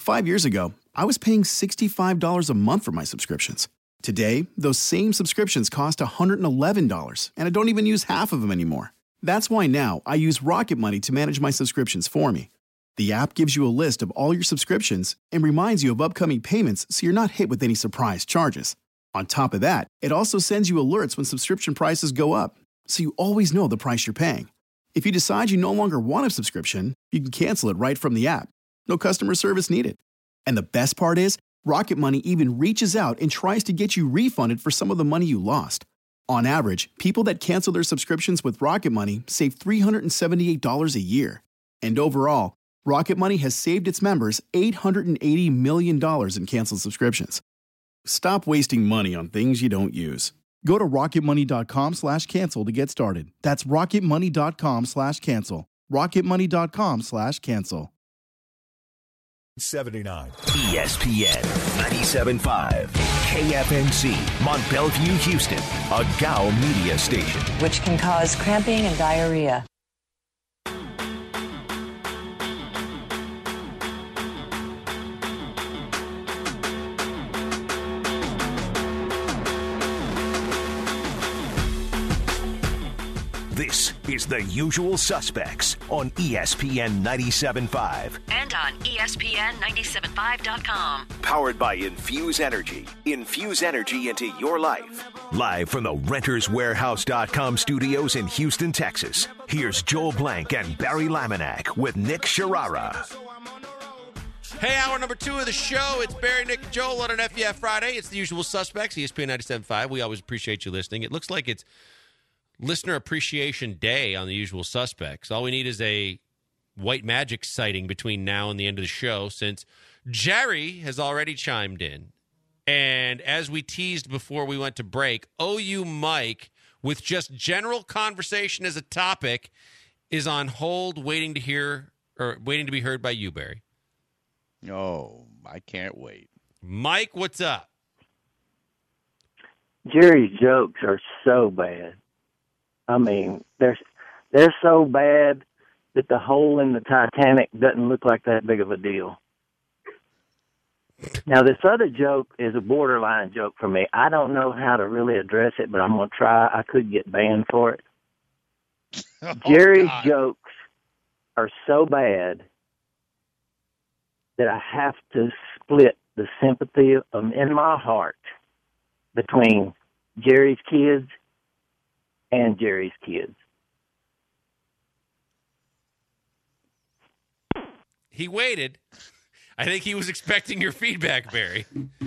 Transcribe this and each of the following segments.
5 years ago, I was paying $65 a month for my subscriptions. Today, those same subscriptions cost $111, and I don't even use half of them anymore. That's why now I use Rocket Money to manage my subscriptions for me. The app gives you a list of all your subscriptions and reminds you of upcoming payments so you're not hit with any surprise charges. On top of that, it also sends you alerts when subscription prices go up, so you always know the price you're paying. If you decide you no longer want a subscription, you can cancel it right from the app. No customer service needed. And the best part is, Rocket Money even reaches out and tries to get you refunded for some of the money you lost. On average, people that cancel their subscriptions with Rocket Money save $378 a year. And overall, Rocket Money has saved its members $880 million in canceled subscriptions. Stop wasting money on things you don't use. Go to rocketmoney.com/cancel to get started. That's rocketmoney.com/cancel. rocketmoney.com/cancel. 79 ESPN 97.5 KFNC Mont Belvieu, Houston, a GOW media station, which can cause cramping and diarrhea. This is The Usual Suspects on ESPN 97.5 and on ESPN975.com. Powered by Infuse Energy. Infuse energy into your life. Live from the RentersWarehouse.com studios in Houston, Texas. Here's Joel Blank and Barry Laminack with Nick Sharara. Hey, hour number 2 of the show. It's Barry, Nick, and Joel on an FEF Friday. It's The Usual Suspects, ESPN 97.5. We always appreciate you listening. It looks like it's Listener Appreciation Day on The Usual Suspects. All we need is a white magic sighting between now and the end of the show, since Jerry has already chimed in. And as we teased before we went to break, OU Mike, with just general conversation as a topic, is on hold waiting to hear or waiting to be heard by you, Barry. Oh, I can't wait. Mike, what's up? Jerry's jokes are so bad. I mean, they're so bad that the hole in the Titanic doesn't look like that big of a deal. Now, this other joke is a borderline joke for me. I don't know how to really address it, but I'm going to try. I could get banned for it. Jerry's jokes are so bad that I have to split the sympathy in my heart between Jerry's kids and Jerry's kids. He waited. I think he was expecting your feedback, Barry.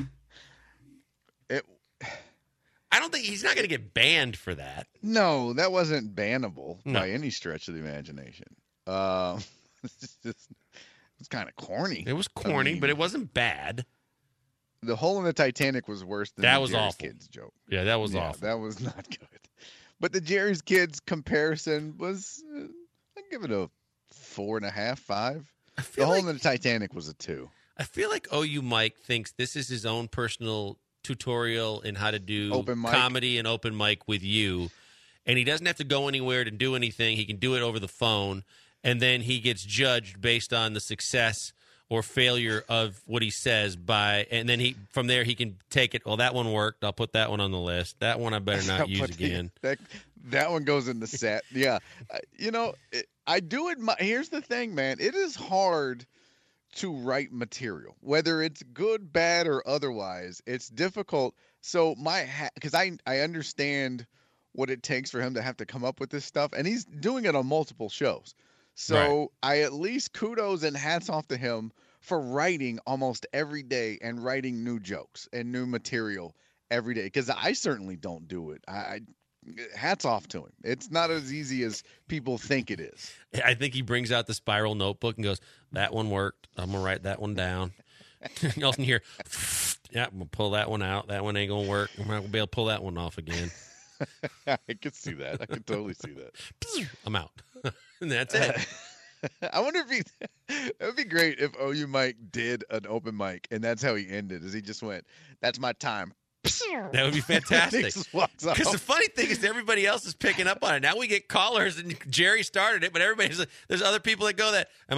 I don't think he's not going to get banned for that. No, that wasn't bannable by any stretch of the imagination. It's kind of corny. It was corny, but it wasn't bad. The hole in the Titanic was worse than that the was Jerry's awful. Kids joke. Yeah, that was awful. That was not good. But the Jerry's Kids comparison was, I'd give it a 4.5, 5. The hole in the Titanic was a 2. I feel like OU Mike thinks this is his own personal tutorial in how to do comedy and open mic with you. And he doesn't have to go anywhere to do anything. He can do it over the phone. And then he gets judged based on the success or failure of what he says and then from there he can take it. Well, that one worked. I'll put that one on the list. That one I better not use again. That one goes in the set. Yeah. I do admire. Here's the thing, man. It is hard to write material, whether it's good, bad, or otherwise. It's difficult. So because I understand what it takes for him to have to come up with this stuff, and he's doing it on multiple shows. So right. I at least kudos and hats off to him for writing almost every day and writing new jokes and new material every day, because I certainly don't do it. Hats off to him. It's not as easy as people think it is. I think he brings out the spiral notebook and goes, that one worked. I'm going to write that one down. You also hear, yeah, I'm going to pull that one out. That one ain't going to work. I'm not going to be able to pull that one off again. I could see that. I could totally see that. I'm out. And that's it. I wonder if it would be great if OU Mike did an open mic and that's how he ended, is he just went, that's my time. That would be fantastic. Because the funny thing is everybody else is picking up on it. Now we get callers, and Jerry started it, but there's other people that go that, am I out?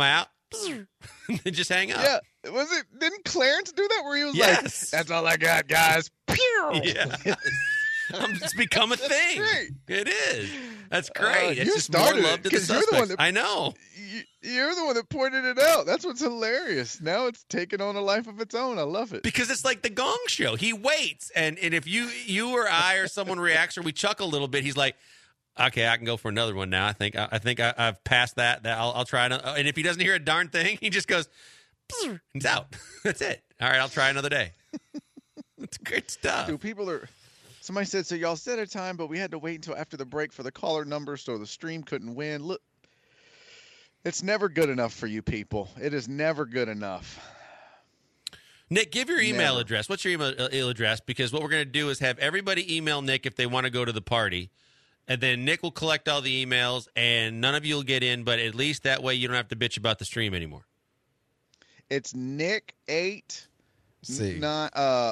and just hang up. Yeah, didn't Clarence do that where he was Yes. like, "That's all I got, guys." Pew! Yeah. It's become a thing. Great. It is. That's great. It's you just more started it, love to the 'cause you're the suspects. one that- I know. You're the one that pointed it out. That's what's hilarious. Now it's taken on a life of its own. I love it. Because it's like the Gong Show. He waits, and if you or I or someone reacts or we chuckle a little bit, he's like, "Okay, I can go for another one now. I think I've passed that. I'll try another." And if he doesn't hear a darn thing, he just goes, he's out. That's it. All right, I'll try another day. It's good stuff. Dude, somebody said, so y'all set a time, but we had to wait until after the break for the caller number, so the stream couldn't win. Look, it's never good enough for you people. It is never good enough. Nick, give your email address. What's your email address? Because what we're going to do is have everybody email Nick if they want to go to the party. And then Nick will collect all the emails, and none of you will get in, but at least that way you don't have to bitch about the stream anymore. It's Nick8 See. at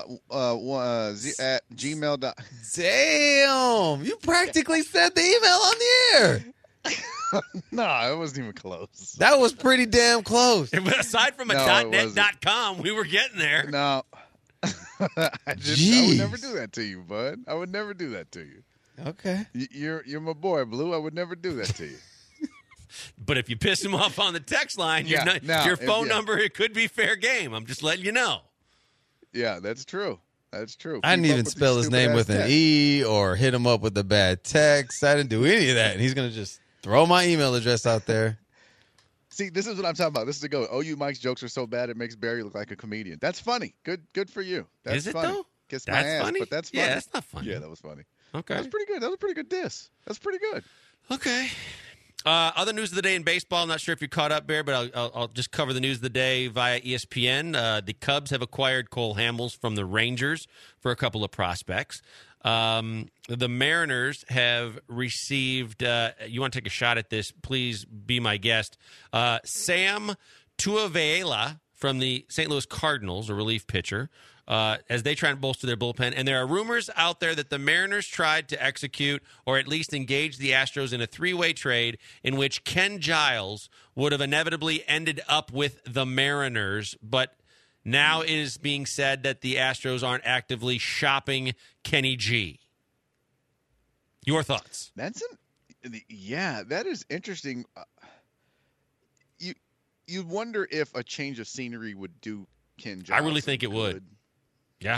gmail.com. Damn, you practically said the email on the air. No, it wasn't even close. That was pretty damn close. Aside from a No, it wasn't. .net.com, we were getting there. No. I would never do that to you, bud. I would never do that to you. Okay. You're my boy, Blue. I would never do that to you. But if you piss him off on the text line, your phone number, it could be fair game. I'm just letting you know. Yeah, that's true. That's true. I didn't even spell his name with an E or hit him up with a bad text. I didn't do any of that. And he's going to just throw my email address out there. See, this is what I'm talking about. This is the go. OU Mike's jokes are so bad it makes Barry look like a comedian. That's funny. Good for you. That's Is it, funny. though? Kiss That's my ass, funny? but that's funny. Yeah, that's not funny. Yeah, that was funny. Okay. That was pretty good. That was a pretty good diss. That's pretty good. Okay. Other news of the day in baseball. I'm not sure if you're caught up, Bear, but I'll just cover the news of the day via ESPN. The Cubs have acquired Cole Hamels from the Rangers for a couple of prospects. The Mariners have received you want to take a shot at this, please be my guest. Sam Tuivaela from the St. Louis Cardinals, a relief pitcher, as they try and bolster their bullpen. And there are rumors out there that the Mariners tried to execute or at least engage the Astros in a three-way trade in which Ken Giles would have inevitably ended up with the Mariners, but now it is being said that the Astros aren't actively shopping Kenny G. Your thoughts? That is interesting. You wonder if a change of scenery would do Ken Giles. I really think it would. Yeah.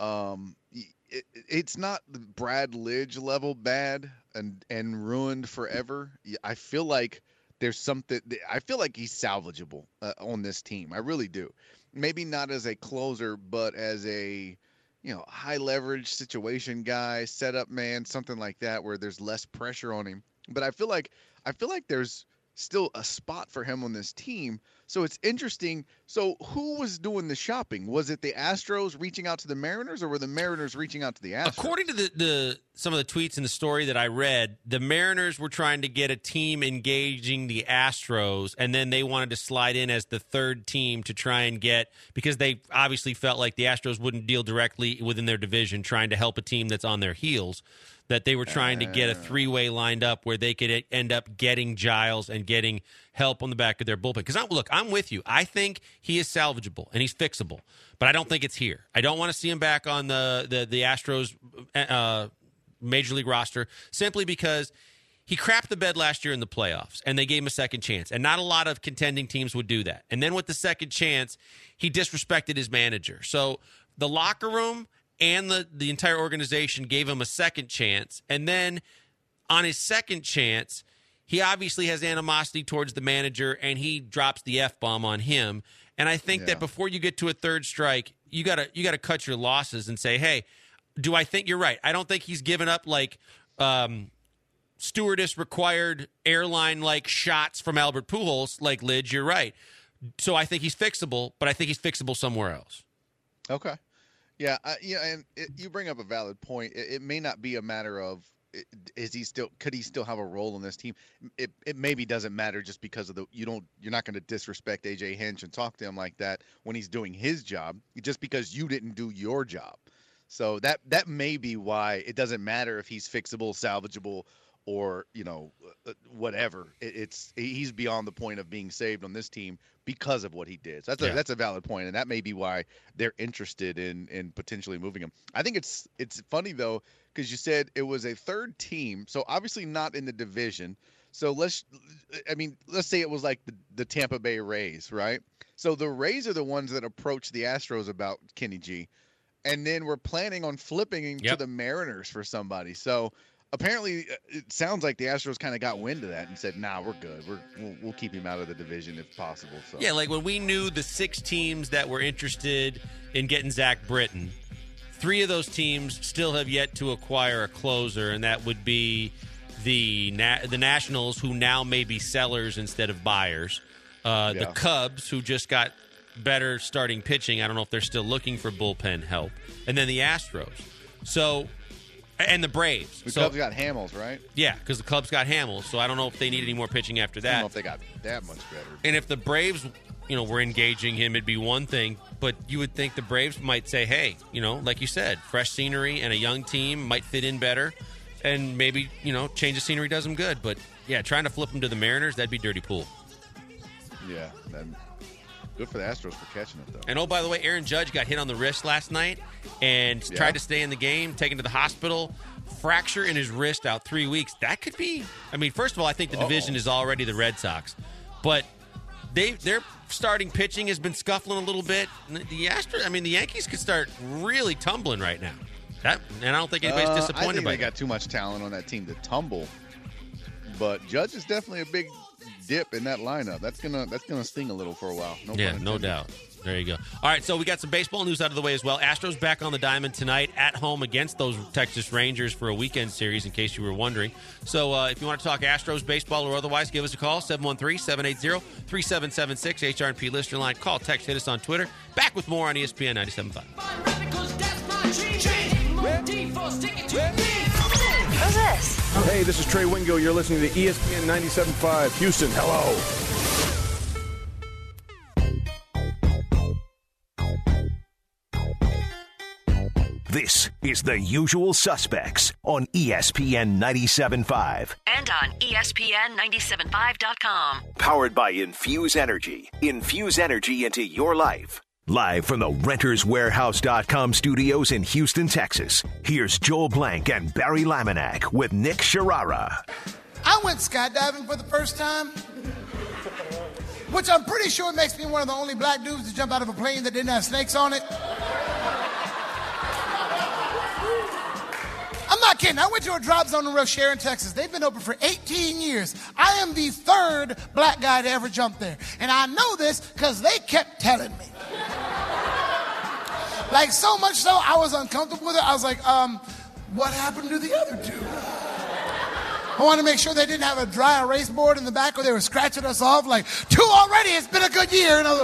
It's not Brad Lidge level bad and ruined forever. I feel like there's something. I feel like he's salvageable on this team. I really do. Maybe not as a closer, but as a high leverage situation guy, setup man, something like that, where there's less pressure on him. But I feel like there's still a spot for him on this team. So it's interesting. So who was doing the shopping? Was it the Astros reaching out to the Mariners, or were the Mariners reaching out to the Astros? According to some of the tweets in the story that I read, the Mariners were trying to get a team engaging the Astros, and then they wanted to slide in as the third team to try and get, because they obviously felt like the Astros wouldn't deal directly within their division, trying to help a team that's on their heels, that they were trying to get a three-way lined up where they could end up getting Giles and getting help on the back of their bullpen. Because I'm with you. I think he is salvageable and he's fixable, but I don't think it's here. I don't want to see him back on the Astros major league roster simply because he crapped the bed last year in the playoffs, and they gave him a second chance. And not a lot of contending teams would do that. And then with the second chance, he disrespected his manager. So the locker room and the entire organization gave him a second chance. And then on his second chance, he obviously has animosity towards the manager, and he drops the F-bomb on him. And I think that before you get to a third strike, you gotta cut your losses and say, hey, do I think you're right? I don't think he's given up like stewardess required airline like shots from Albert Pujols like Lidge. You're right. So I think he's fixable, but I think he's fixable somewhere else. Okay. Yeah, and you bring up a valid point. It may not be a matter of could he still have a role on this team? It maybe doesn't matter just because of you're not going to disrespect AJ Hinch and talk to him like that when he's doing his job just because you didn't do your job. So that may be why it doesn't matter if he's fixable, salvageable, or whatever. He's beyond the point of being saved on this team because of what he did. So that's a valid point, and that may be why they're interested in potentially moving him. I think it's funny though, because you said it was a third team, so obviously not in the division. So let's say it was like the Tampa Bay Rays, right? So the Rays are the ones that approached the Astros about Kenny G, and then we're planning on flipping him to the Mariners for somebody. So apparently, it sounds like the Astros kind of got wind of that and said, "Nah, we're good. We'll keep him out of the division if possible." So yeah, like when we knew the 6 teams that were interested in getting Zach Britton, 3 of those teams still have yet to acquire a closer, and that would be the Nationals, who now may be sellers instead of buyers. The Cubs, who just got better starting pitching. I don't know if they're still looking for bullpen help. And then the Astros. So, and the Braves. The Cubs got Hamels, right? Yeah, because the Cubs got Hamels. So I don't know if they need any more pitching after that. I don't know if they got that much better. And if the Braves, were engaging him, it'd be one thing. But you would think the Braves might say, hey, like you said, fresh scenery and a young team might fit in better. And maybe, change of scenery does them good. But, yeah, trying to flip them to the Mariners, that'd be dirty pool. Yeah, good for the Astros for catching it, though. And, oh, by the way, Aaron Judge got hit on the wrist last night and tried to stay in the game, taken to the hospital, fracture in his wrist, out 3 weeks. That could be – first of all, I think the division is already the Red Sox. But their starting pitching has been scuffling a little bit. The Yankees could start really tumbling right now. And I don't think anybody's disappointed I think by they got too much talent on that team to tumble. But Judge is definitely a big dip in that lineup. That's gonna sting a little for a while. No doubt. There you go. All right, so we got some baseball news out of the way as well. Astros back on the diamond tonight at home against those Texas Rangers for a weekend series, in case you were wondering. So if you want to talk Astros baseball or otherwise, give us a call, 713-780-3776, HRP listener line. Call, text, hit us on Twitter. Back with more on ESPN 97.5. Who's this? Hey, this is Trey Wingo. You're listening to ESPN 97.5. Houston, hello. This is The Usual Suspects on ESPN 97.5. And on ESPN975.com. Powered by Infuse Energy. Infuse energy into your life. Live from the RentersWarehouse.com studios in Houston, Texas, here's Joel Blank and Barry Laminack with Nick Sharara. I went skydiving for the first time, which I'm pretty sure makes me one of the only black dudes to jump out of a plane that didn't have snakes on it. I'm not kidding. I went to a drop zone in Rochelle in Texas. They've been open for 18 years. I am the 3rd black guy to ever jump there. And I know this because they kept telling me. Like, so much so, I was uncomfortable with it. I was like, what happened to the other 2? I wanted to make sure they didn't have a dry erase board in the back where they were scratching us off. Like, 2 already, it's been a good year. And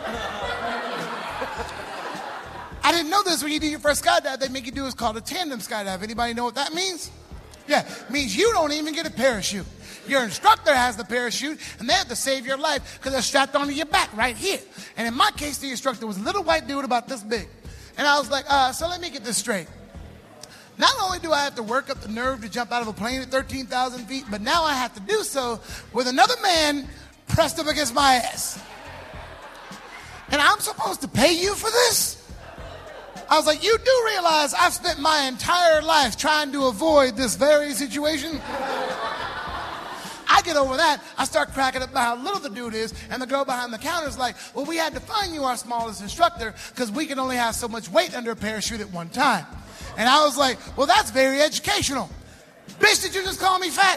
I didn't know this. When you do your first skydive, they make you do what's called a tandem skydive. Anybody know what that means? Yeah, it means you don't even get a parachute. Your instructor has the parachute, and they have to save your life because they're strapped onto your back right here. And in my case, the instructor was a little white dude about this big. And I was like, so let me get this straight. Not only do I have to work up the nerve to jump out of a plane at 13,000 feet, but now I have to do so with another man pressed up against my ass. And I'm supposed to pay you for this? I was like, you do realize I've spent my entire life trying to avoid this very situation? I get over that. I start cracking up about how little the dude is, and the girl behind the counter is like, well, we had to find you our smallest instructor because we can only have so much weight under a parachute at one time. And I was like, well, that's very educational. Bitch, did you just call me fat?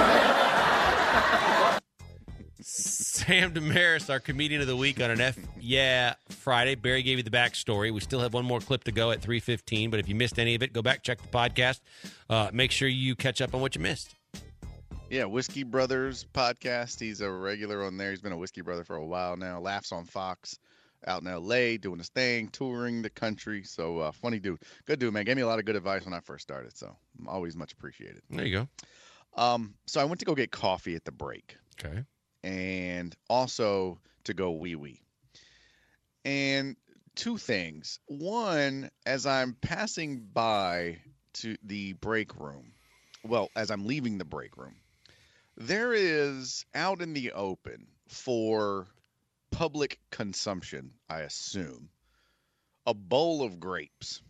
Sam Damaris, our comedian of the week on an Friday. Barry gave you the backstory. We still have one more clip to go at 3:15, but if you missed any of it, go back, check the podcast. Make sure you catch up on what you missed. Yeah, Whiskey Brothers podcast. He's a regular on there. He's been a Whiskey Brother for a while now. Laughs on Fox, out in L.A., doing his thing, touring the country. So, funny dude. Good dude, man. Gave me a lot of good advice when I first started, so always much appreciated. There you go. So I went to go get coffee at the break. Okay. And also to go wee-wee. And 2 things. One, as I'm passing by to the break room, well, as I'm leaving the break room, there is out in the open for public consumption, I assume, a bowl of grapes.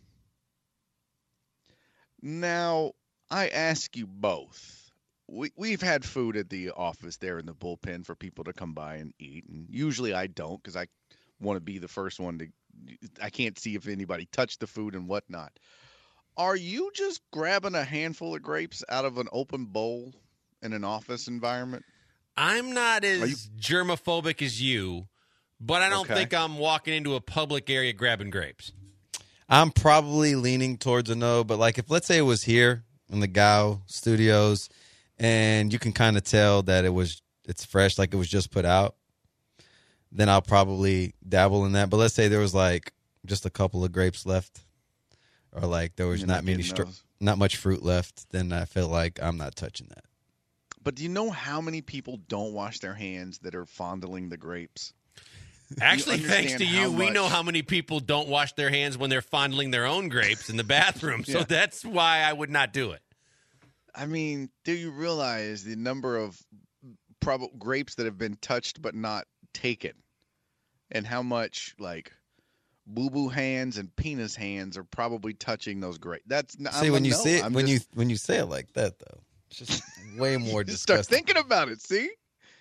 Now, I ask you both. We've had food at the office there in the bullpen for people to come by and eat, and usually I don't because I want to be the first one to. I can't see if anybody touched the food and whatnot. Are you just grabbing a handful of grapes out of an open bowl in an office environment? I'm not as germophobic as you, but I don't think I'm walking into a public area grabbing grapes. I'm probably leaning towards a no, but like if let's say it was here in the GAO studios and you can kind of tell that it's fresh, like it was just put out, then I'll probably dabble in that. But let's say there was like just a couple of grapes left, or like there was not much fruit left, then I feel like I'm not touching that. But do you know how many people don't wash their hands that are fondling the grapes? Actually, thanks to you, we know how many people don't wash their hands when they're fondling their own grapes in the bathroom. So that's why I would not do it. I mean, do you realize the number of grapes that have been touched but not taken? And how much, like, boo-boo hands and penis hands are probably touching those grapes. That's see when you say it when you say it like that though, it's just way more disgusting. Start thinking about it. See?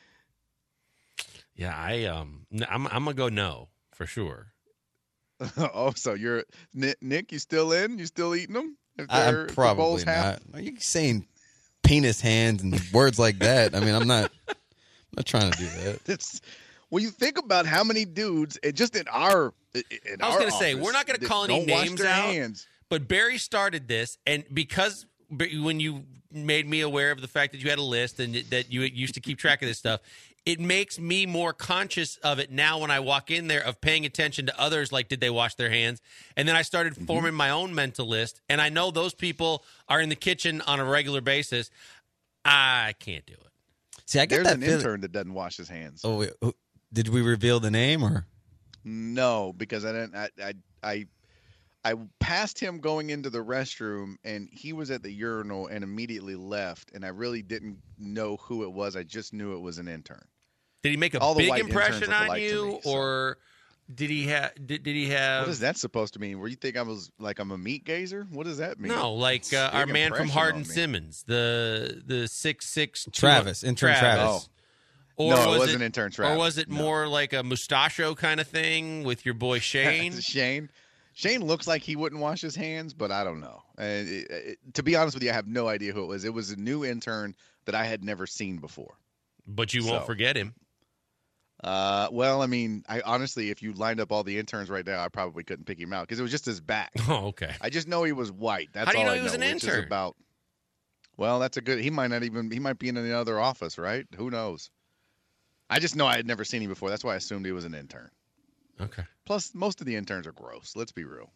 Yeah, I'm gonna go no for sure. Oh, so you're Nick? You still in? You still eating them? I'm probably not. Are you saying penis hands and words like that? I mean, I'm not trying to do that. When you think about how many dudes, just in our I was going to say, we're not going to call any names out, but Barry started this, and because when you made me aware of the fact that you had a list and that you used to keep track of this stuff, it makes me more conscious of it now when I walk in there of paying attention to others, like did they wash their hands? And then I started forming my own mental list, and I know those people are in the kitchen on a regular basis. I can't do it. See, I get There's an intern that doesn't wash his hands. Oh, wait, did we reveal the name or? No, because I didn't. I passed him going into the restroom, and he was at the urinal and immediately left. And I really didn't know who it was. I just knew it was an intern. Did he make a big impression on you, or did he have? Did he have? What is that supposed to mean? Where you think I'm a meat gazer? What does that mean? No, like our man from Hardin Simmons, the 6'6" Travis, intern Travis. Oh. Or no, it wasn't intern Travis. Or was it more like a mustachio kind of thing with your boy Shane? Shane looks like he wouldn't wash his hands, but I don't know. To be honest with you, I have no idea who it was. It was a new intern that I had never seen before. But you won't forget him. Well, I mean, I honestly, if you lined up all the interns right now, I probably couldn't pick him out because it was just his back. Oh, okay. I just know he was white. That's How do you all know I he was an intern? Well, that's a good. He might be in another office, right? Who knows? I just know I had never seen him before. That's why I assumed he was an intern. Okay. Plus, most of the interns are gross. Let's be real.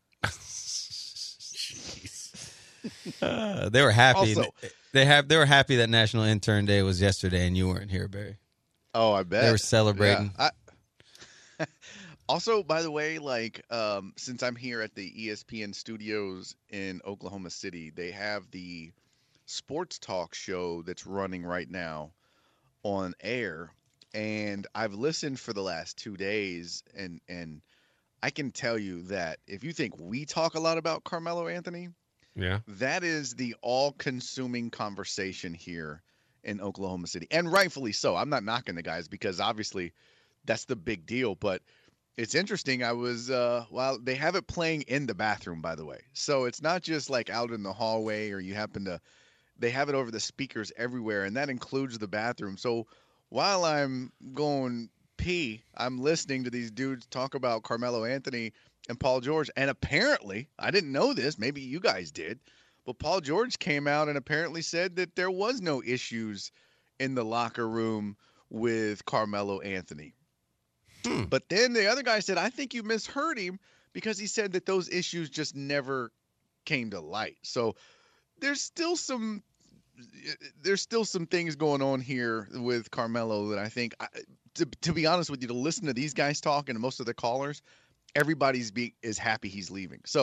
They were happy. Also, they were happy that National Intern Day was yesterday, and you weren't here, Barry. Oh, I bet they were celebrating. Yeah. Also, by the way, like since I'm here at the ESPN studios in Oklahoma City, they have the sports talk show that's running right now on air. And I've listened for the last 2 days, and I can tell you that if you think we talk a lot about Carmelo Anthony, that is the all-consuming conversation here in Oklahoma City, and rightfully so. I'm not knocking the guys because obviously that's the big deal, but it's interesting. I was they have it playing in the bathroom, by the way, so it's not just like out in the hallway or you happen to. They have it over the speakers everywhere, and that includes the bathroom. So while I'm going pee, I'm listening to these dudes talk about Carmelo Anthony and Paul George. And apparently, I didn't know this, maybe you guys did, but Paul George came out and apparently said that there was no issues in the locker room with Carmelo Anthony. But then the other guy said, I think you misheard him because he said that those issues just never came to light. So there's still some things going on here with Carmelo that I think, to be honest with you, to listen to these guys talk and most of the callers, everybody's is happy he's leaving. So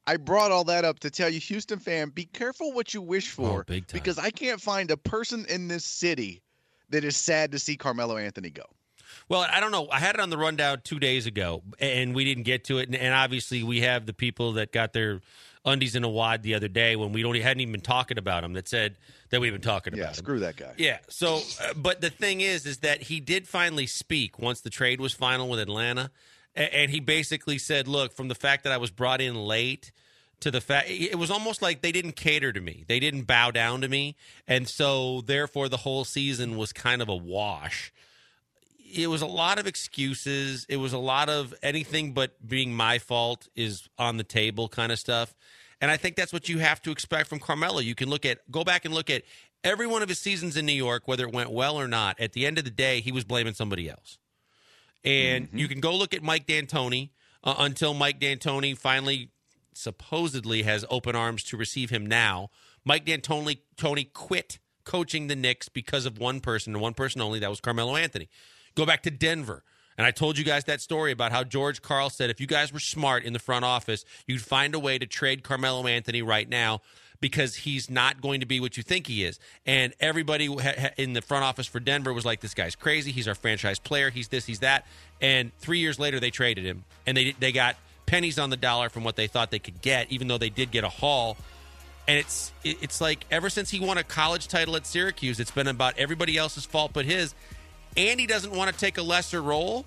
I brought all that up to tell you, Houston fan, be careful what you wish for, big time. because I can't find a person in this city that is sad to see Carmelo Anthony go. Well, I don't know. I had it on the rundown 2 days ago, and we didn't get to it. And obviously, we have the people that got their undies in a wad the other day when we hadn't even been talking about him that said that we've been talking about him. Screw that guy. Yeah. So, but the thing is that he did finally speak once the trade was final with Atlanta, and he basically said, "Look, from the fact that I was brought in late to the fact it was almost like they didn't cater to me, they didn't bow down to me, and so therefore the whole season was kind of a wash." It was a lot of excuses. It was a lot of anything but being my fault is on the table kind of stuff. And I think that's what you have to expect from Carmelo. You can go back and look at every one of his seasons in New York, whether it went well or not. At the end of the day, he was blaming somebody else. And you can go look at Mike D'Antoni until Mike D'Antoni finally supposedly has open arms to receive him now. Mike D'Antoni quit coaching the Knicks because of one person and one person only. That was Carmelo Anthony. Go back to Denver. And I told you guys that story about how George Karl said if you guys were smart in the front office, you'd find a way to trade Carmelo Anthony right now because he's not going to be what you think he is. And everybody in the front office for Denver was like, this guy's crazy. He's our franchise player. He's this, he's that. And 3 years later, they traded him. And they got pennies on the dollar from what they thought they could get, even though they did get a haul. And it's like ever since he won a college title at Syracuse, it's been about everybody else's fault but his. And he doesn't want to take a lesser role.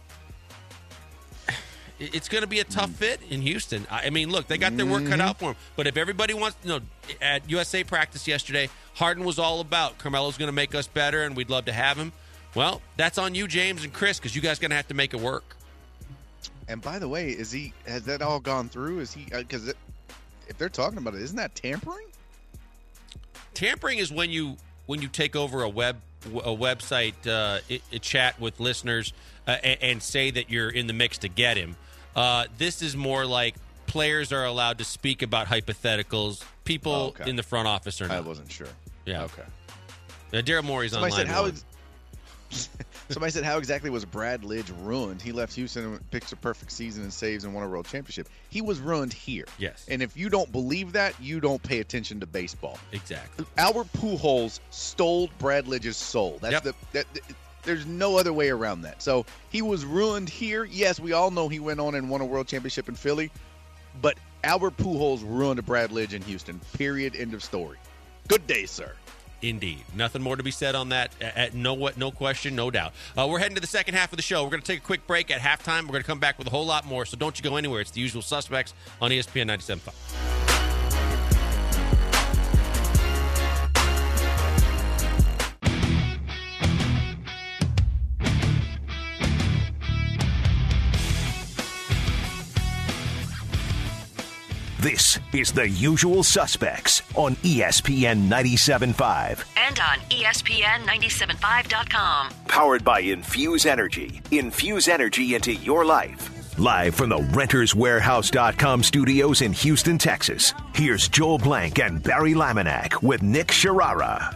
It's going to be a tough fit in Houston. I mean, look, they got their work cut out for him. But if everybody wants, at USA practice yesterday, Harden was all about Carmelo's going to make us better, and we'd love to have him. Well, that's on you, James and Chris, because you guys are going to have to make it work. And by the way, has that all gone through? Is he? Because if they're talking about it, isn't that tampering? Tampering is when you take over a website a chat with listeners and say that you're in the mix to get him. This is more like players are allowed to speak about hypotheticals. People in the front office are not. I wasn't sure. Yeah. Okay. Daryl Morey's online. Somebody said, how exactly was Brad Lidge ruined? He left Houston and picked a perfect season and saves and won a world championship. He was ruined here. Yes. And if you don't believe that, you don't pay attention to baseball. Exactly. Albert Pujols stole Brad Lidge's soul. That's there's no other way around that. So he was ruined here. Yes, we all know he went on and won a world championship in Philly. But Albert Pujols ruined Brad Lidge in Houston. Period. End of story. Good day, sir. Indeed. Nothing more to be said on that. No question, no doubt. We're heading to the second half of the show. We're going to take a quick break at halftime. We're going to come back with a whole lot more, so don't you go anywhere. It's the Usual Suspects on ESPN 97.5. This is The Usual Suspects on ESPN 97.5. And on ESPN975.com. Powered by Infuse Energy. Infuse energy into your life. Live from the RentersWarehouse.com studios in Houston, Texas. Here's Joel Blank and Barry Laminack with Nick Sharara.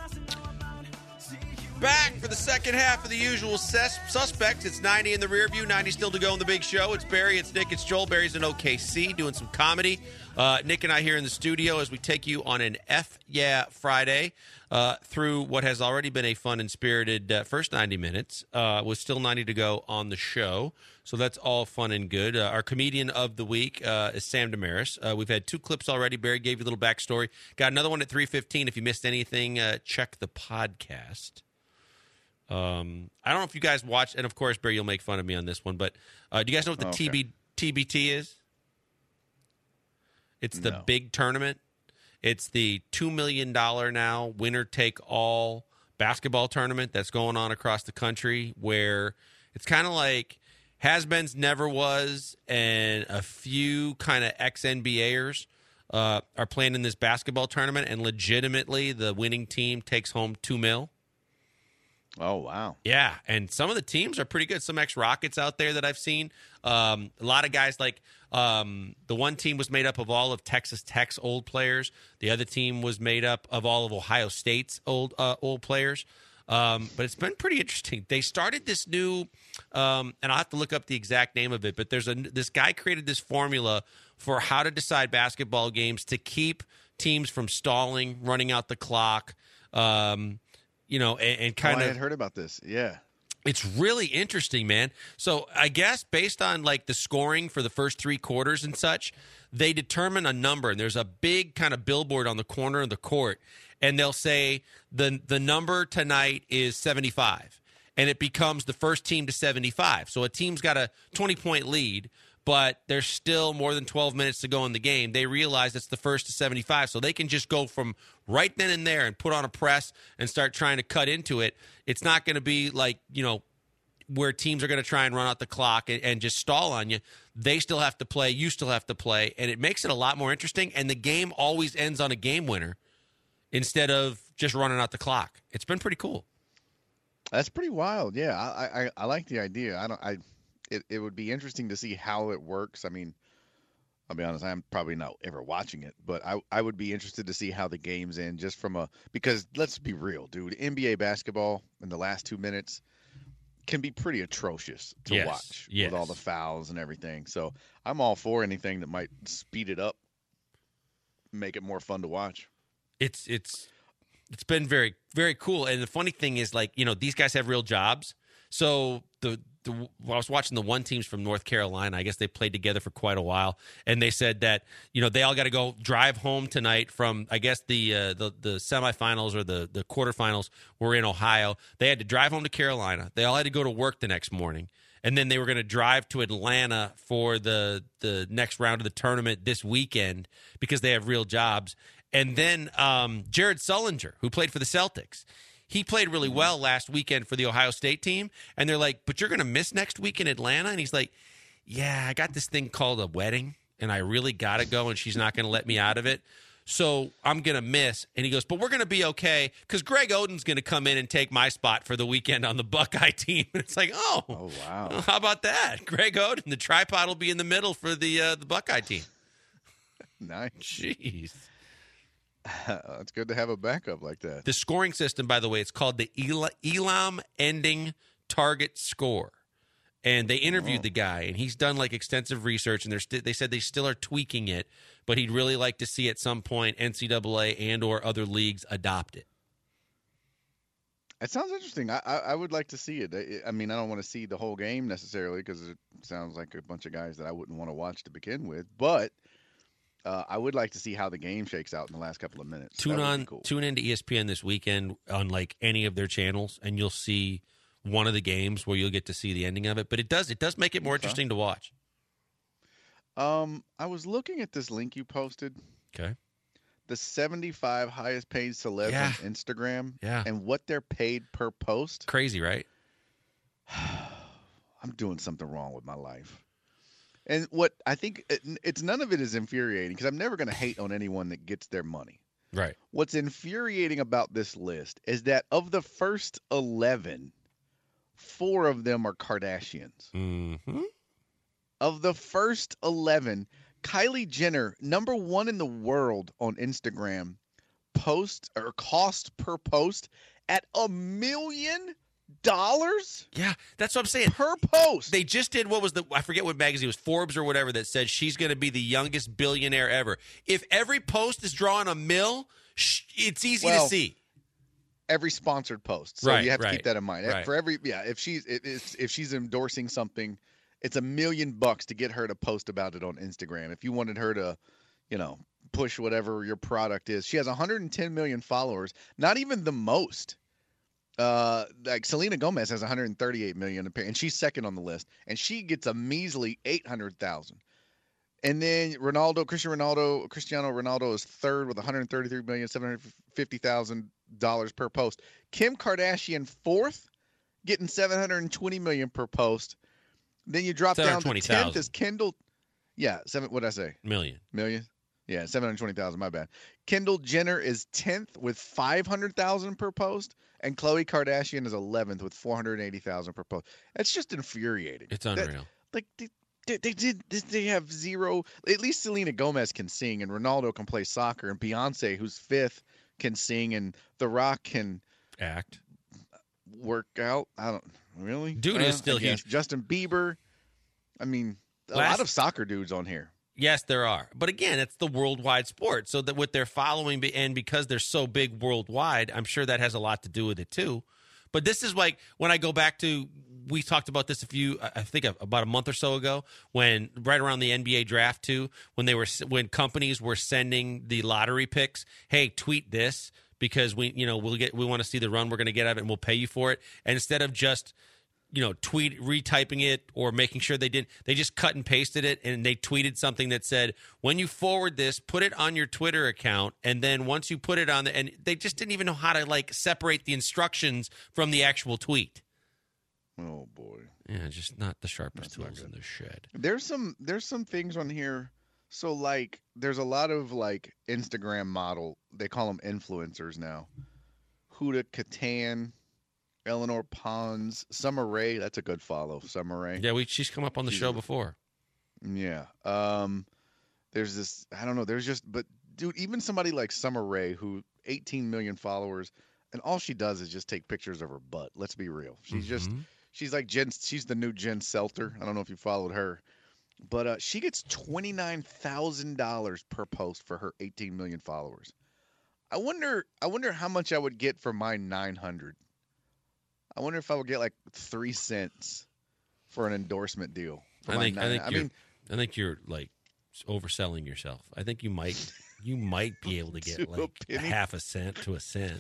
Back for the second half of The Usual Suspects. It's 90 in the rear view, 90 still to go in the big show. It's Barry, it's Nick, it's Joel. Barry's in OKC doing some comedy. Nick and I here in the studio as we take you on an F Yeah Friday through what has already been a fun and spirited first 90 minutes with still 90 to go on the show. So that's all fun and good. Our comedian of the week is Sam Damaris. We've had 2 clips already. Barry gave you a little backstory. Got another one at 3:15. If you missed anything, check the podcast. I don't know if you guys watched, and of course, Barry, you'll make fun of me on this one, but do you guys know what the TBT is? It's the big tournament. It's the $2 million now winner-take-all basketball tournament that's going on across the country where it's kind of like has-beens, never was, and a few kind of ex-NBAers are playing in this basketball tournament, and legitimately the winning team takes home $2 million. Oh, wow. Yeah, and some of the teams are pretty good. Some ex-Rockets out there that I've seen. A lot of guys like the one team was made up of all of Texas Tech's old players. The other team was made up of all of Ohio State's old players. But it's been pretty interesting. They started this new, and I'll have to look up the exact name of it, but this guy created this formula for how to decide basketball games to keep teams from stalling, running out the clock, and kind of. I had heard about this. Yeah. It's really interesting, man. So I guess based on like the scoring for the first 3 quarters and such, they determine a number, and there's a big kind of billboard on the corner of the court, and they'll say the number tonight is 75, and it becomes the first team to 75. So a team's got a 20-point lead, but there's still more than 12 minutes to go in the game. They realize it's the first to 75, so they can just go from right then and there and put on a press and start trying to cut into it. It's not going to be like, where teams are going to try and run out the clock and just stall on you. They still have to play. You still have to play, and it makes it a lot more interesting, and the game always ends on a game winner instead of just running out the clock. It's been pretty cool. That's pretty wild. Yeah, I like the idea. It would be interesting to see how it works. I mean, I'll be honest, I'm probably not ever watching it, but I would be interested to see how the game's end just because let's be real, dude. NBA basketball in the last 2 minutes can be pretty atrocious to watch with all the fouls and everything. So I'm all for anything that might speed it up, make it more fun to watch. It's been very, very cool. And the funny thing is, like, these guys have real jobs. So I was watching the one teams from North Carolina. I guess they played together for quite a while, and they said that they all got to go drive home tonight from, I guess, the semifinals or the quarterfinals were in Ohio. They had to drive home to Carolina. They all had to go to work the next morning, and then they were going to drive to Atlanta for the next round of the tournament this weekend because they have real jobs. And then Jared Sullinger, who played for the Celtics, he played really well last weekend for the Ohio State team. And they're like, but you're going to miss next week in Atlanta? And he's like, yeah, I got this thing called a wedding, and I really got to go, and she's not going to let me out of it. So I'm going to miss. And he goes, but we're going to be okay because Greg Oden's going to come in and take my spot for the weekend on the Buckeye team. And it's like, oh, wow. Well, how about that? Greg Oden, the tripod will be in the middle for the Buckeye team. Nice. Jeez. It's good to have a backup like that. The scoring system, by the way, it's called the Elam Ending Target Score. And they interviewed the guy, and he's done like extensive research, and they said they still are tweaking it, but he'd really like to see at some point NCAA and or other leagues adopt it. It sounds interesting. I would like to see it. I mean, I don't want to see the whole game necessarily because it sounds like a bunch of guys that I wouldn't want to watch to begin with, but I would like to see how the game shakes out in the last couple of minutes. Tune into ESPN this weekend on like any of their channels, and you'll see one of the games where you'll get to see the ending of it. But it does make it more interesting to watch. I was looking at this link you posted. Okay. The 75 highest paid celebs on Instagram. Yeah. And what they're paid per post. Crazy, right? I'm doing something wrong with my life. And what I think it's none of it is infuriating because I'm never going to hate on anyone that gets their money. Right. What's infuriating about this list is that of the first 11, 4 of them are Kardashians. Mm-hmm. Of the first 11, Kylie Jenner, number 1 in the world on Instagram, cost per post at $1 million. Yeah, that's what I'm saying. Per post. They just did I forget what magazine it was, Forbes or whatever, that said she's going to be the youngest billionaire ever. If every post is drawing $1 million, it's easy to see. Every sponsored post, so you have to keep that in mind. Right. For every if she's endorsing something, it's $1 million to get her to post about it on Instagram. If you wanted her to, push whatever your product is, she has 110 million followers. Not even the most. Like Selena Gomez has 138 million, and she's second on the list, and she gets a measly 800,000. And then Cristiano Ronaldo is third with $133,750,000 per post. Kim Kardashian fourth, getting 720 million per post. Then you drop down to 10th is Kendall. Yeah, what did I say? Million. Yeah, 720,000. My bad. Kendall Jenner is 10th with 500,000 per post, and Khloe Kardashian is 11th with 480,000 per post. That's just infuriating. It's unreal. They have zero. At least Selena Gomez can sing, and Ronaldo can play soccer, and Beyonce, who's 5th, can sing, and The Rock can act. work out. I don't really. Dude is still huge. Justin Bieber. I mean, a lot of soccer dudes on here. Yes, there are. But again, it's the worldwide sport. So that with their following and because they're so big worldwide, I'm sure that has a lot to do with it too. But this is like when I go back to, we talked about this I think about a month or so ago, when right around the NBA draft too, when companies were sending the lottery picks, hey, tweet this because we want to see the run we're going to get out of it and we'll pay you for it. And instead of just retyping it or making sure they just cut and pasted it, and they tweeted something that said, when you forward this, put it on your Twitter account, and then once you put it on and they just didn't even know how to separate the instructions from the actual tweet. Oh boy. Yeah, just not the sharpest tools in the shed. There's some things on here. So there's a lot of Instagram model, they call them influencers now. Huda Katan, Eleanor Pons, Summer Rae. That's a good follow, Summer Rae. Yeah, she's come up on the show before. Yeah. There's this, I don't know. But dude, even somebody like Summer Rae, who 18 million followers, and all she does is just take pictures of her butt. Let's be real. She's like she's the new Jen Selter. I don't know if you followed her, but she gets $29,000 per post for her 18 million followers. I wonder how much I would get for my 900. I wonder if I would get 3 cents for an endorsement deal. I think you're overselling yourself. I think you might be able to get half a cent to a cent.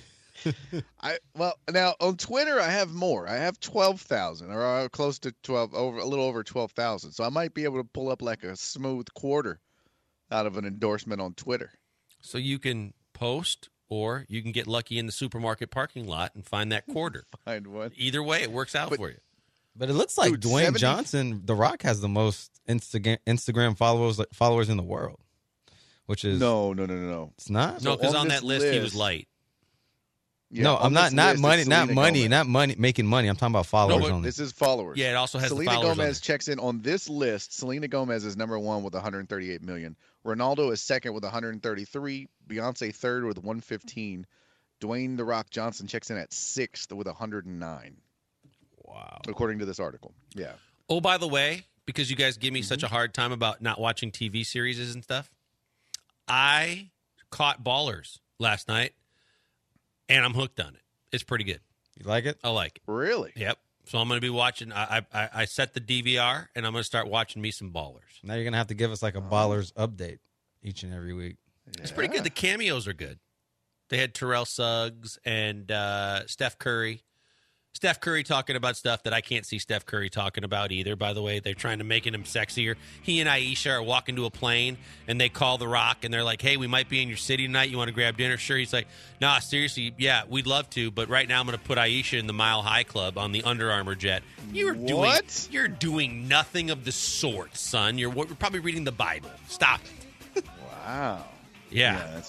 Now on Twitter I have more. I have 12,000 or close to 12, a little over 12,000. So I might be able to pull up a smooth quarter out of an endorsement on Twitter. So you can post. Or you can get lucky in the supermarket parking lot and find that quarter. Find one. Either way, it works out for you. But it looks like Dwayne Johnson, The Rock, has the most Instagram followers in the world. Which is no. It's not. No, because on that list he was light. Yeah, no, I'm not making money. I'm talking about followers only. This is followers. Yeah, it also has Selena the followers Gomez checks in on this list. Selena Gomez is number 1 with 138 million. Ronaldo is second with 133. Beyonce third with 115. Dwayne The Rock Johnson checks in at 6th with 109. Wow. According to this article. Yeah. Oh, by the way, because you guys give me such a hard time about not watching TV series and stuff, I caught Ballers last night, and I'm hooked on it. It's pretty good. You like it? I like it. Really? Yep. So I'm going to be watching. I set the DVR, and I'm going to start watching me some Ballers. Now you're going to have to give us a Ballers update each and every week. Yeah. It's pretty good. The cameos are good. They had Terrell Suggs and Steph Curry. Steph Curry talking about stuff that I can't see Steph Curry talking about either, by the way. They're trying to make him sexier. He and Aisha are walking to a plane, and they call The Rock, and they're like, hey, we might be in your city tonight. You want to grab dinner? Sure. He's like, nah, seriously, yeah, we'd love to, but right now I'm going to put Aisha in the Mile High Club on the Under Armour jet. You're doing nothing of the sort, son. You're probably reading the Bible. Stop it. Wow. Yeah. That's...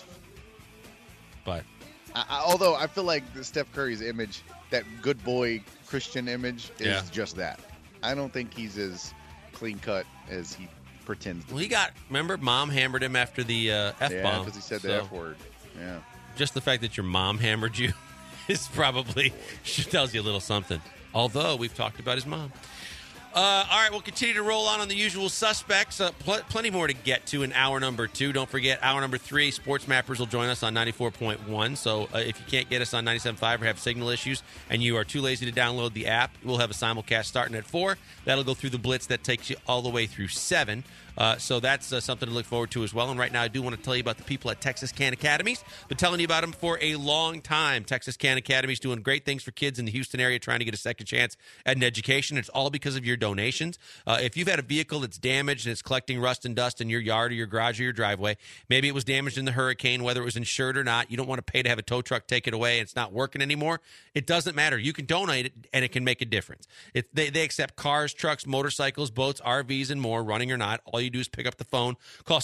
But... although I feel like Steph Curry's image, that good boy Christian image, is just that. I don't think he's as clean cut as he pretends to be. He remember, mom hammered him after the F-bomb. Yeah, because he said the F word. Yeah. Just the fact that your mom hammered you is probably, tells you a little something. Although, we've talked about his mom. All right, we'll continue to roll on the usual suspects. Plenty more to get to in hour number 2. Don't forget, hour number 3, Sports Mappers will join us on 94.1. So if you can't get us on 97.5 or have signal issues and you are too lazy to download the app, we'll have a simulcast starting at 4. That'll go through the blitz that takes you all the way through 7. So that's something to look forward to as well. And right now, I do want to tell you about the people at Texas Can Academies. Been telling you about them for a long time. Texas Can Academies doing great things for kids in the Houston area trying to get a second chance at an education. It's all because of your donations. If you've had a vehicle that's damaged and it's collecting rust and dust in your yard or your garage or your driveway, maybe it was damaged in the hurricane, whether it was insured or not, you don't want to pay to have a tow truck take it away and it's not working anymore, it doesn't matter. You can donate it and it can make a difference. They accept cars, trucks, motorcycles, boats, RVs, and more, running or not. All you do is pick up the phone, call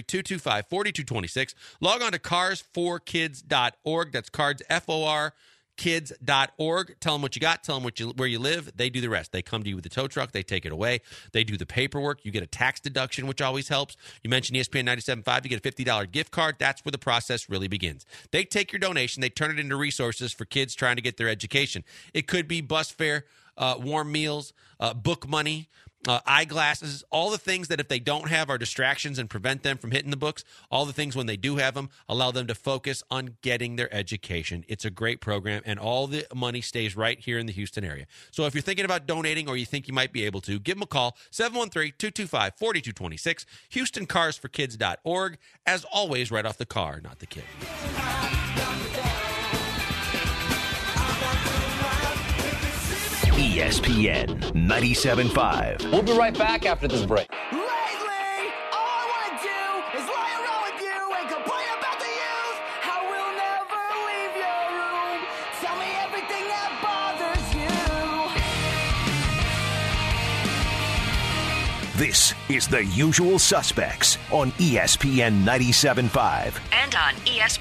713-225-4226, log on to carsforkids.org. That's cards, FOR, kids.org. Tell them what you got. Tell them where you live. They do the rest. They come to you with the tow truck. They take it away. They do the paperwork. You get a tax deduction, which always helps. You mentioned ESPN 97.5. You get a $50 gift card. That's where the process really begins. They take your donation. They turn it into resources for kids trying to get their education. It could be bus fare, warm meals, book money, eyeglasses, all the things that if they don't have are distractions and prevent them from hitting the books. All the things when they do have them allow them to focus on getting their education. It's a great program, and all the money stays right here in the Houston area. So if you're thinking about donating or you think you might be able to, give them a call, 713-225-4226, HoustonCarsForKids.org. As always, right off the car, not the kid. ESPN 97.5. We'll be right back after this break. Lately, all I want to do is lie around with you and complain about the youth. How we'll never leave your room. Tell me everything that bothers you. This is The Usual Suspects on ESPN 97.5. And on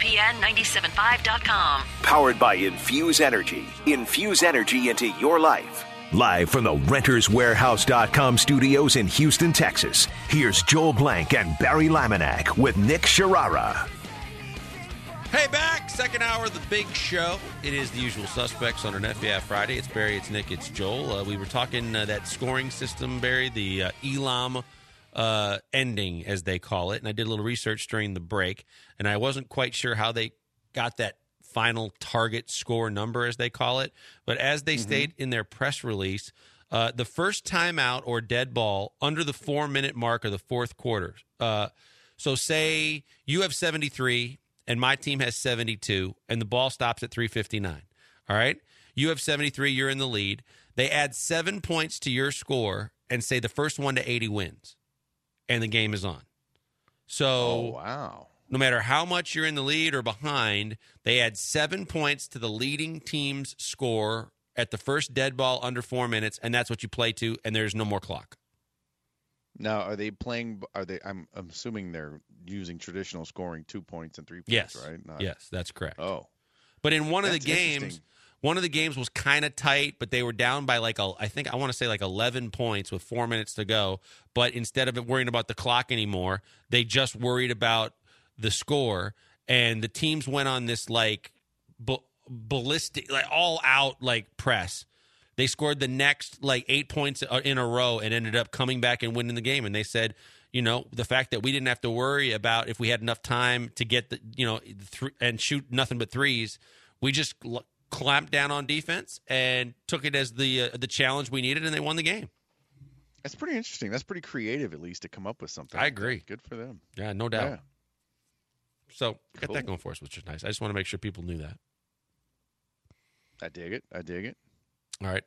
ESPN975.com. Powered by Infuse Energy. Infuse energy into your life. Live from the RentersWarehouse.com studios in Houston, Texas. Here's Joel Blank and Barry Laminack with Nick Sharara. Hey, back. Second hour of the big show. It is The Usual Suspects on an FBF Friday. It's Barry, it's Nick, it's Joel. We were talking that scoring system, Barry, the Elam ending, as they call it. And I did a little research during the break, and I wasn't quite sure how they got that final target score number, as they call it. But as they state in their press release, the first timeout or dead ball under the 4-minute mark of the fourth quarter. So say you have 73 and my team has 72, and the ball stops at 3:59. All right? You have 73, you're in the lead. They add 7 points to your score and say the first one to 80 wins, and the game is on. So wow. No matter how much you're in the lead or behind, they add 7 points to the leading team's score at the first dead ball under 4 minutes, and that's what you play to, and there's no more clock. Now, are they playing? I'm assuming they're using traditional scoring, 2 points and 3 points, yes. right? Yes, that's correct. Oh, but in one of the games, was kind of tight, but they were down by I want to say 11 points with 4 minutes to go. But instead of worrying about the clock anymore, they just worried about the score, and the teams went on this ballistic, all out press. They scored the next 8 points in a row and ended up coming back and winning the game. And they said, the fact that we didn't have to worry about if we had enough time to get and shoot nothing but threes, we just clamped down on defense and took it as the challenge we needed, and they won the game. That's pretty interesting. That's pretty creative, at least, to come up with something. I agree. Good for them. Yeah, no doubt. Yeah. So got that going for us, which is nice. I just want to make sure people knew that. I dig it. All right.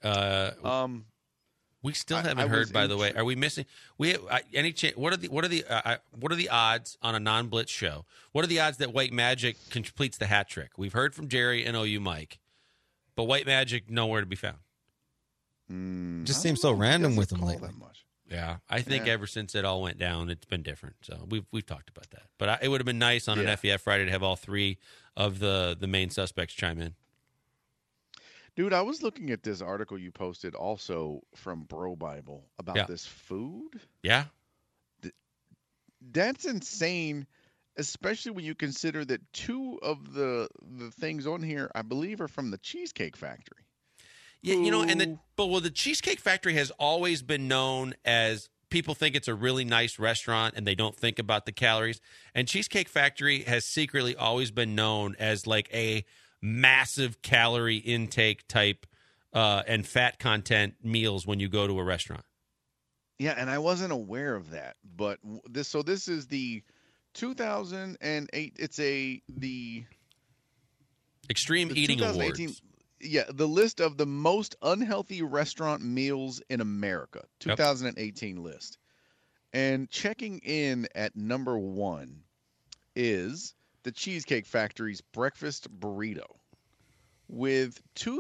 We still haven't heard. By the way, are we missing? What are the odds on a non-blitz show? What are the odds that White Magic completes the hat trick? We've heard from Jerry and OU Mike, but White Magic nowhere to be found. Just seems so random with him lately. Yeah, I think ever since it all went down, it's been different. So we've talked about that. But it would have been nice on an FEF Friday to have all three of the main suspects chime in. Dude, I was looking at this article you posted also from Bro Bible about this food. Yeah. That's insane, especially when you consider that two of the things on here, I believe, are from the Cheesecake Factory. Yeah, the Cheesecake Factory has always been known as, people think it's a really nice restaurant and they don't think about the calories. And Cheesecake Factory has secretly always been known as a massive calorie intake type and fat content meals when you go to a restaurant. Yeah, and I wasn't aware of that. But this is the 2008. It's the Extreme Eating Awards. Yeah, the list of the most unhealthy restaurant meals in America, 2018 list. And checking in at number 1 is the Cheesecake Factory's breakfast burrito with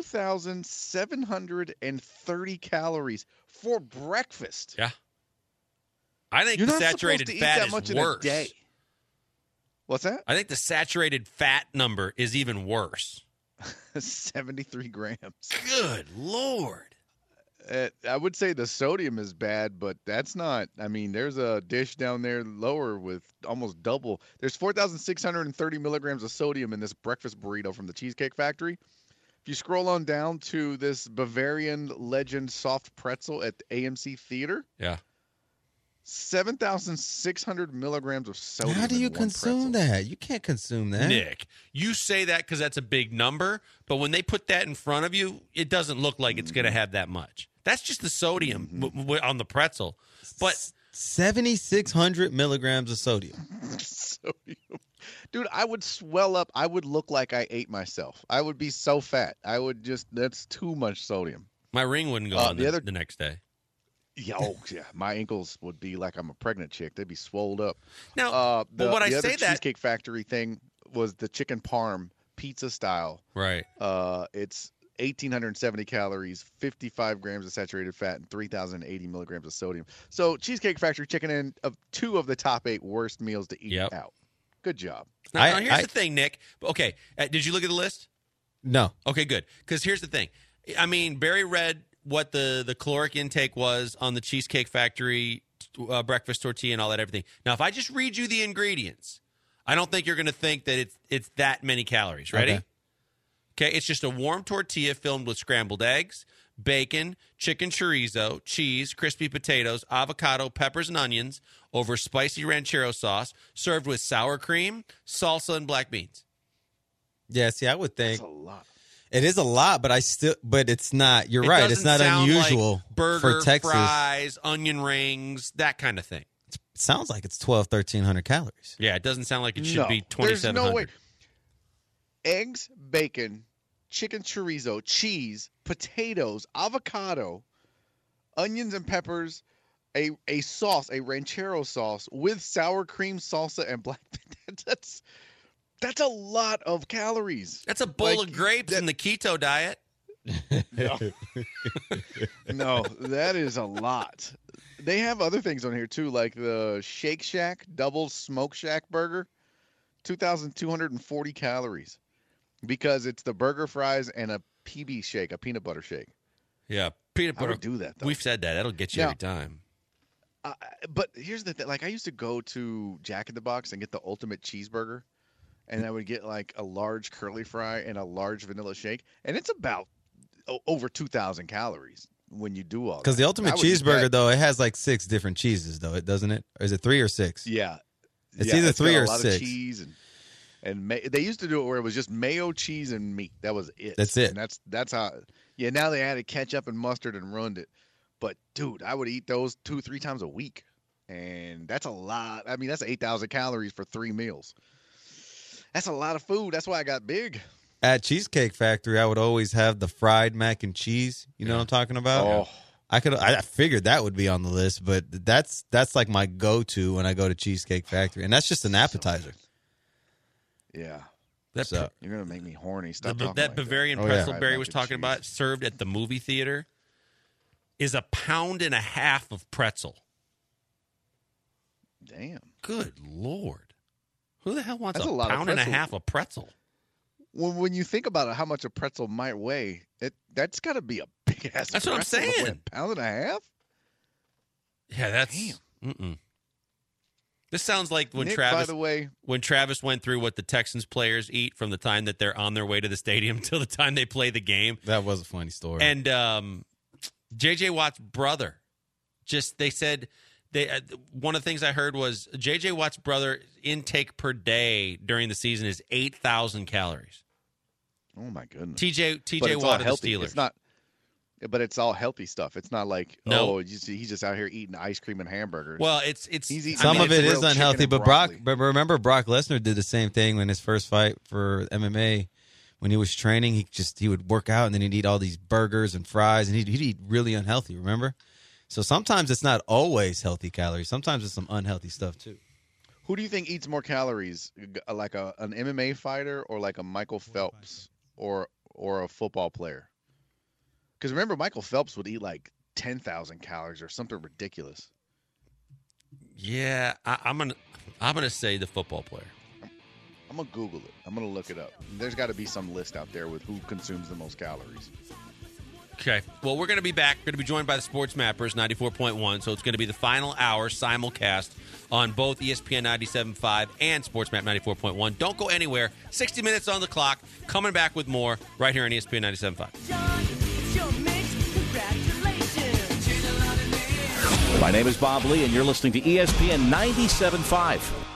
2,730 calories for breakfast. Yeah. I think You're the not saturated supposed to fat eat that much is in worse. a day. What's that? I think the saturated fat number is even worse. 73 grams. Good Lord. I would say the sodium is bad, but that's not. I mean, there's a dish down there lower with almost double. There's 4,630 milligrams of sodium in this breakfast burrito from the Cheesecake Factory. If you scroll on down to this Bavarian Legend soft pretzel at the AMC Theater, Yeah. 7,600 milligrams of sodium. How do you in one consume pretzel. that? You can't consume that. Nick, you say that because that's a big number, but when they put that in front of you, it doesn't look like it's going to have that much. That's just the sodium on the pretzel. But 7,600 milligrams of sodium. Sodium. Dude, I would swell up. I would look like I ate myself. I would be so fat. I would just, that's too much sodium. my ring wouldn't go on the next day. Yeah, yeah. My ankles would be like I'm a pregnant chick. They'd be swolled up. Now, but when I the say other that, Cheesecake Factory thing was the chicken parm pizza style. right? It's 1,870 calories, 55 grams of saturated fat, and 3,080 milligrams of sodium. So Cheesecake Factory chicken in of 2 of the top 8 worst meals to eat out. Good job. Now, here's the thing, Nick. Okay, did you look at the list? No. Okay, good. Because here's the thing. I mean, Barry read what the caloric intake was on the Cheesecake Factory breakfast tortilla and all that, everything. Now, if I just read you the ingredients, I don't think you're going to think that it's that many calories. Ready? Okay, it's just a warm tortilla filled with scrambled eggs, bacon, chicken chorizo, cheese, crispy potatoes, avocado, peppers, and onions over spicy ranchero sauce, served with sour cream, salsa, and black beans. Yeah, see, I would think That's a lot. it is a lot, but it's not. You're right. It's not sound unusual like burger, for Texas. fries, onion rings, that kind of thing. It sounds like it's 1,300 calories. Yeah, it doesn't sound like it should be There's 2,700. no way. Eggs, bacon, chicken chorizo, cheese, potatoes, avocado, onions and peppers, a sauce, a ranchero sauce with sour cream, salsa, and black. That's a lot of calories. That's a bowl of grapes in the keto diet. No, that is a lot. They have other things on here too, like the Shake Shack double smoke shack burger, 2,240 calories, because it's the burger, fries, and a PB shake, a peanut butter shake. Yeah, peanut butter. I would do that, though. We've said that. That'll get you Now- every time. But here's the thing: like I used to go to Jack in the Box and get the ultimate cheeseburger, and I would get like a large curly fry and a large vanilla shake, and it's about over 2,000 calories when you do all that. Because the ultimate I would eat cheeseburger, that. though, it has like 6 different cheeses, though, doesn't it? Or is it 3 or 6? Yeah, It's Yeah, either got 3 a or lot 6. Of cheese and they used to do it where it was just mayo, cheese, and meat. That was it. That's it. And that's how. Yeah, now they added ketchup and mustard and ruined it. But dude, I would eat those 2-3 times a week, and that's a lot. I mean, that's 8,000 calories for 3 meals. That's a lot of food. That's why I got big. At Cheesecake Factory, I would always have the fried mac and cheese. You know what I'm talking about? Oh. I figured that would be on the list, but that's like my go-to when I go to Cheesecake Factory, and that's just an appetizer. Yeah. So- You're gonna make me horny. Stop That talking like Bavarian that. pretzel Fried Barry mac was and talking cheese. about, served at the movie theater, is 1.5 pounds of pretzel. Damn. Good Lord. Who the hell wants That's a a lot of pound and a pretzel. half of pretzel? When you think about it, how much a pretzel might weigh, that's got to be a big ass. That's what I'm pretzel to weigh saying. 1.5 pounds? Yeah, that's. Mm-mm. This sounds like when Nick, Travis. by the way, when Travis went through what the Texans players eat from the time that they're on their way to the stadium till the time they play the game. That was a funny story. And J.J. Watt's brother, they said one of the things I heard was J.J. Watt's brother intake per day during the season is 8,000 calories. oh my goodness. T.J. But it's all Watt of the healthy. Steelers. It's not, but it's all healthy stuff. It's not like No. he's just out here eating ice cream and hamburgers. Well, it's He's eating Some of it grilled is chicken unhealthy, and but broccoli. remember Brock Lesnar did the same thing when his first fight for MMA. When he was training, he would work out and then he'd eat all these burgers and fries, and he'd eat really unhealthy. Remember? So sometimes it's not always healthy calories. Sometimes it's some unhealthy stuff too. Who do you think eats more calories, like an MMA fighter or like a Michael Phelps or a football player? Because remember, Michael Phelps would eat like 10,000 calories or something ridiculous. Yeah, I'm gonna say the football player. I'm going to Google it. I'm going to look it up. There's got to be some list out there with who consumes the most calories. Okay. Well, we're going to be back. We're going to be joined by the Sports Mappers, 94.1. So it's going to be the final hour simulcast on both ESPN 97.5 and SportsMap 94.1. Don't go anywhere. 60 minutes on the clock. Coming back with more right here on ESPN 97.5. My name is Bob Lee, and you're listening to ESPN 97.5.